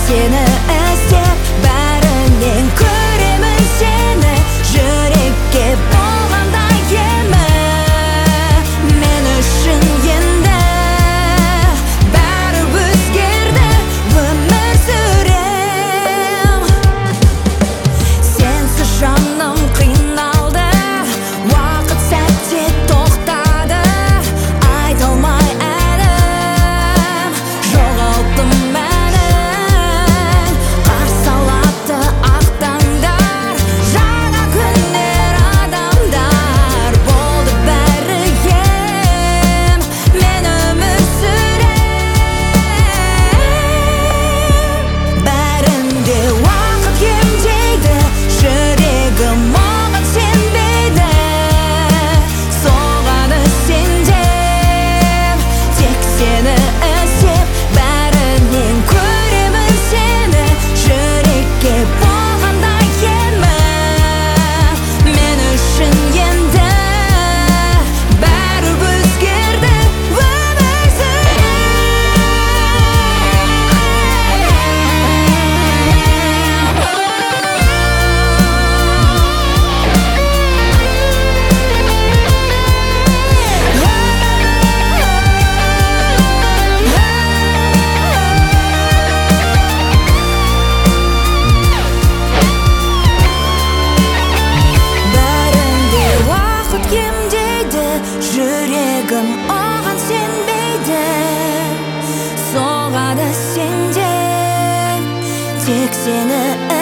сені іздеп бәрінен көремін сені жүрекке болғандай емі мен үшін енді бәрі өзгерді өмір сүрем сенсіз жаным қиналды уақыт сәтте тоқтады айта алмай әнім жоғалттым мәнін қарсы алады ақ таңдар жаңа күндер адамдар болды бәрі ем мен өмір сүрем бәрінде уақыт емдейді жүрегім оған сенбейді соғады сендеп тек сені іздеп бәрінен көремін сені жүрекке болғандай емі мен үшін енді бәрі өзгерді өмір бәрінде уақыт емдейді жүрегім оған сенбейді соғады сендеп тек сені